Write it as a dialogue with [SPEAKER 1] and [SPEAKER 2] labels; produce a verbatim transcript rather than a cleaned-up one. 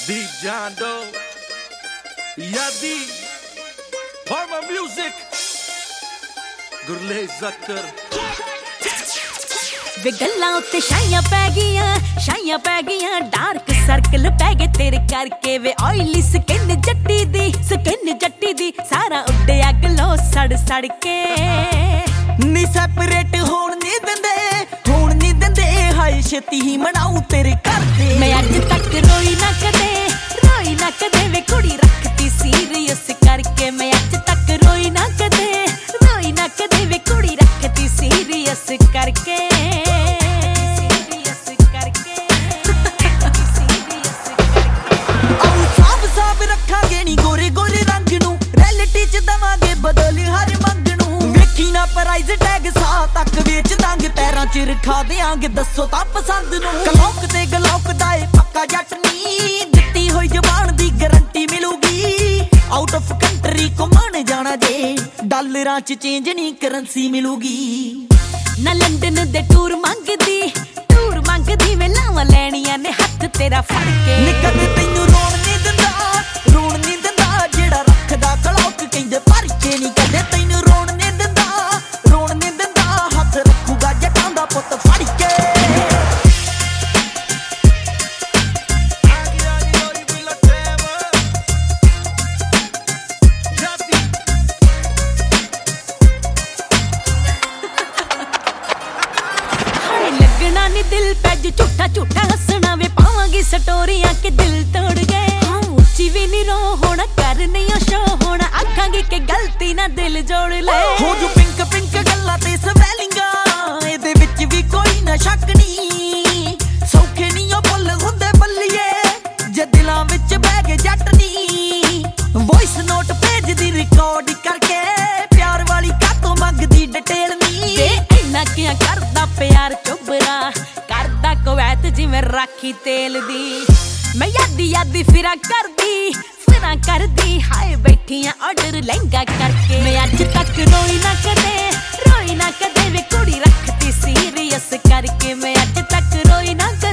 [SPEAKER 1] Deep John Doe, Yadi, Parma Music, Gurlez Akhtar।
[SPEAKER 2] वे गल्लां उत्ते शाइयां पै गियां शाइयां पै गियां डार्क सर्कल पै गए तेरे करके वे ऑयली स्किन जट्टी दी स्किन जट्टी दी सारा उड्डे गलो सड़ सड़ के
[SPEAKER 3] नी सैपरेट होण नी दिंदे होण नी दिंदे हाय छेती ही मनाऊं तेरे करके
[SPEAKER 2] मैं अज तक रोई ना कदे रोई ना कदे वे कुड़ी रखती सीरियस करके मैं अज तक रोई ना कदे रोई ना कदे वे कुड़ी रखती सीरियस करके
[SPEAKER 3] प्राइज टैग सा तक वेच दांगे पैरां च रखा देंगे दसो तां पसंद नूं गलोक ते गलोक दाए पक्का जट नी दित्ती होई जबान दी गारंटी मिलूगी आउट ऑफ कंट्री घुमण जाना जे डॉलरां च चेंज नी करंसी मिलूगी
[SPEAKER 2] ना लंदन दे टूर मंगदी टूर मंगदी मैं लावां लैणियां ने हत्थ तेरा फड़ के
[SPEAKER 3] निकल तैनूं रोण नी दिंदा रोण नी दिंदा जेड़ा रखदा गलोक कहंदे भर के नी कदे तैनूं रोण नी दिंदा रोण नी दिंदा हत्थ रखूगा जटां दा पुੱਤ फड़ के
[SPEAKER 2] लगना नी दिल पैज झूठा झूठा हसना वे पावांगी स्टोरियां के दिल तोड़ गए हाँ उच्ची भी नी रो होना कर नहीं शो होना आखांगी के गलती ना दिल जोड़ ले
[SPEAKER 3] हो जो पिंक पिंक गल्लां ते सवैलिंगा ਇਹਦੇ ਵਿੱਚ ਵੀ ਕੋਈ ਨਾ ਸ਼ੱਕ ਨਹੀਂ ਸੌਖੇ ਨਹੀਂ ਉਹ ਬੁੱਲ ਹੁੰਦੇ ਬੱਲੀਏ ਜੇ ਦਿਲਾਂ ਵਿੱਚ ਬਹਿ ਗਏ ਜੱਟ ਨਹੀਂ ਵੌਇਸ ਨੋਟ ਭੇਜਦੀ ਰਿਕਾਰਡ ਕਰਕੇ ਪਿਆਰ ਵਾਲੀ ਕਾਤੋਂ ਮੰਗਦੀ ਡਿਟੇਲ ਨਹੀਂ
[SPEAKER 2] ਵੇ ਇੰਨਾ ਕਿਆ ਕਰਦਾ ਪਿਆਰ ਚੁੱਬਰਾ ਕਰਦਾ ਕਵੈਤ ਜਿਵੇਂ ਰਾਖੀ ਤੇਲ ਦੀ ਮੈਂ ਯਾਦੀ ਯਾਦੀ ਫਿਰਾਂ ਕਰਦੀ ਫਿਰਾਂ ਕਰਦੀ ਹਾਏ ਬੈਠੀਆਂ ਆਰਡਰ ਲਹਿੰਗਾ ਕਰਕੇ ਮੈਂ ਅੱਜ ਤੱਕ ਰੋਈ ਨਾ ਕਦੇ ਰੋਈ ਨਾ ਕਦੇ ਵੇ ਕੁੜੀ ਰੱਖਤੀ ਸੀਰੀਅਸ ਕਰਕੇ ਮੈਂ ਅੱਜ ਤੱਕ ਰੋਈ ਨਾ